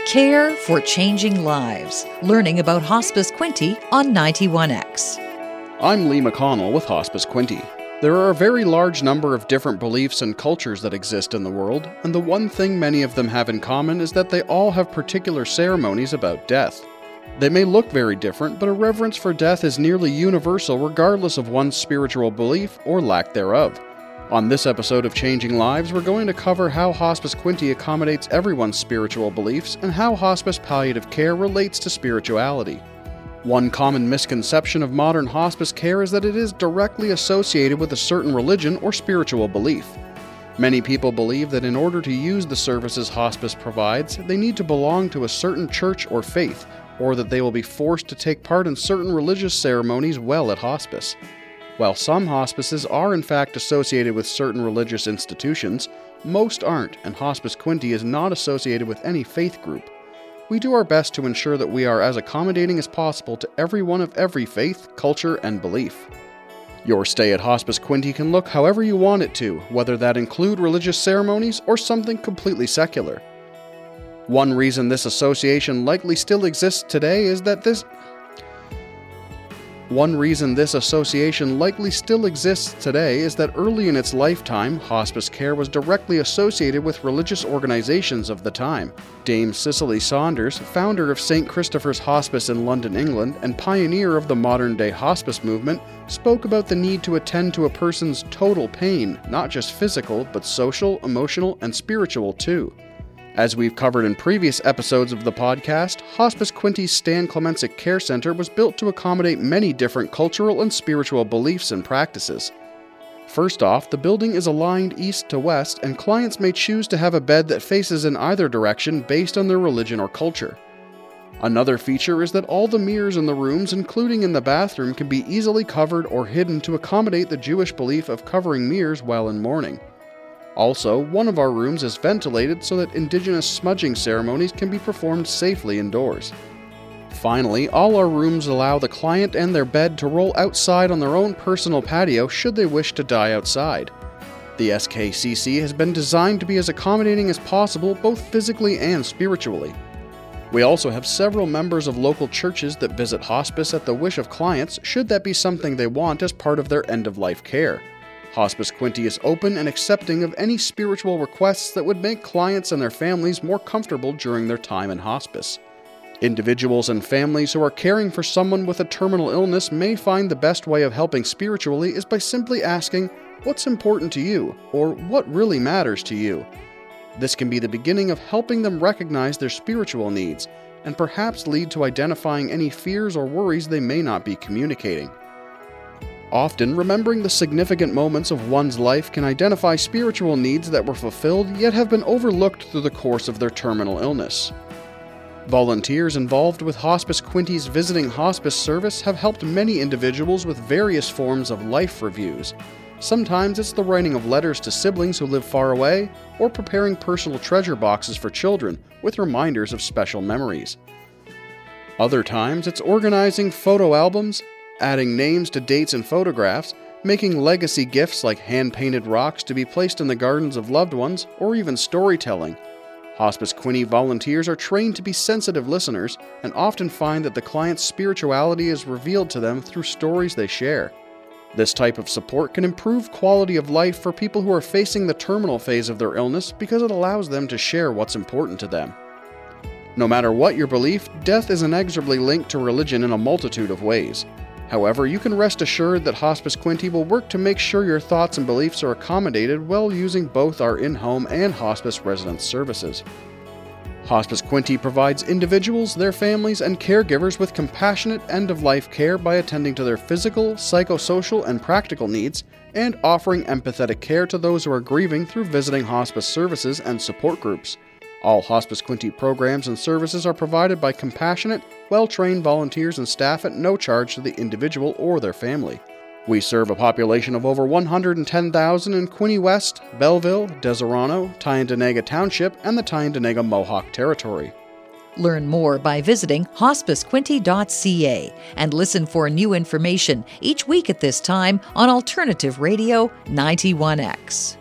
Care for Changing Lives. Learning about Hospice Quinte on 91X. I'm Lee McConnell with Hospice Quinte. There are a very large number of different beliefs and cultures that exist in the world, and the one thing many of them have in common is that they all have particular ceremonies about death. They may look very different, but a reverence for death is nearly universal regardless of one's spiritual belief or lack thereof. On this episode of Changing Lives, we're going to cover how Hospice Quinte accommodates everyone's spiritual beliefs and how hospice palliative care relates to spirituality. One common misconception of modern hospice care is that it is directly associated with a certain religion or spiritual belief. Many people believe that in order to use the services hospice provides, they need to belong to a certain church or faith, or that they will be forced to take part in certain religious ceremonies while at hospice. While some hospices are in fact associated with certain religious institutions, most aren't, and Hospice Quinte is not associated with any faith group. We do our best to ensure that we are as accommodating as possible to everyone of every faith, culture, and belief. Your stay at Hospice Quinte can look however you want it to, whether that include religious ceremonies or something completely secular. One reason this association likely still exists today is that early in its lifetime, hospice care was directly associated with religious organizations of the time. Dame Cicely Saunders, founder of St. Christopher's Hospice in London, England, and pioneer of the modern-day hospice movement, spoke about the need to attend to a person's total pain, not just physical, but social, emotional, and spiritual too. As we've covered in previous episodes of the podcast, Hospice Quinte's Stan Klemenczyk Care Center was built to accommodate many different cultural and spiritual beliefs and practices. First off, the building is aligned east to west, and clients may choose to have a bed that faces in either direction based on their religion or culture. Another feature is that all the mirrors in the rooms, including in the bathroom, can be easily covered or hidden to accommodate the Jewish belief of covering mirrors while in mourning. Also, one of our rooms is ventilated so that indigenous smudging ceremonies can be performed safely indoors. Finally, all our rooms allow the client and their bed to roll outside on their own personal patio should they wish to die outside. The SKCC has been designed to be as accommodating as possible both physically and spiritually. We also have several members of local churches that visit hospice at the wish of clients should that be something they want as part of their end-of-life care. Hospice Quinte is open and accepting of any spiritual requests that would make clients and their families more comfortable during their time in hospice. Individuals and families who are caring for someone with a terminal illness may find the best way of helping spiritually is by simply asking, "What's important to you?" or "What really matters to you?" This can be the beginning of helping them recognize their spiritual needs, and perhaps lead to identifying any fears or worries they may not be communicating. Often, remembering the significant moments of one's life can identify spiritual needs that were fulfilled yet have been overlooked through the course of their terminal illness. Volunteers involved with Hospice Quinte's Visiting Hospice service have helped many individuals with various forms of life reviews. Sometimes it's the writing of letters to siblings who live far away, or preparing personal treasure boxes for children with reminders of special memories. Other times it's organizing photo albums, adding names to dates and photographs, making legacy gifts like hand-painted rocks to be placed in the gardens of loved ones, or even storytelling. Hospice Quinte volunteers are trained to be sensitive listeners and often find that the client's spirituality is revealed to them through stories they share. This type of support can improve quality of life for people who are facing the terminal phase of their illness because it allows them to share what's important to them. No matter what your belief, death is inexorably linked to religion in a multitude of ways. However, you can rest assured that Hospice Quinte will work to make sure your thoughts and beliefs are accommodated while using both our in-home and hospice residence services. Hospice Quinte provides individuals, their families, and caregivers with compassionate end-of-life care by attending to their physical, psychosocial, and practical needs, and offering empathetic care to those who are grieving through visiting hospice services and support groups. All Hospice Quinte programs and services are provided by compassionate, well-trained volunteers and staff at no charge to the individual or their family. We serve a population of over 110,000 in Quinte West, Belleville, Deserano, Tyendinaga Township, and the Tyendinaga Mohawk Territory. Learn more by visiting hospicequinte.ca and listen for new information each week at this time on Alternative Radio 91X.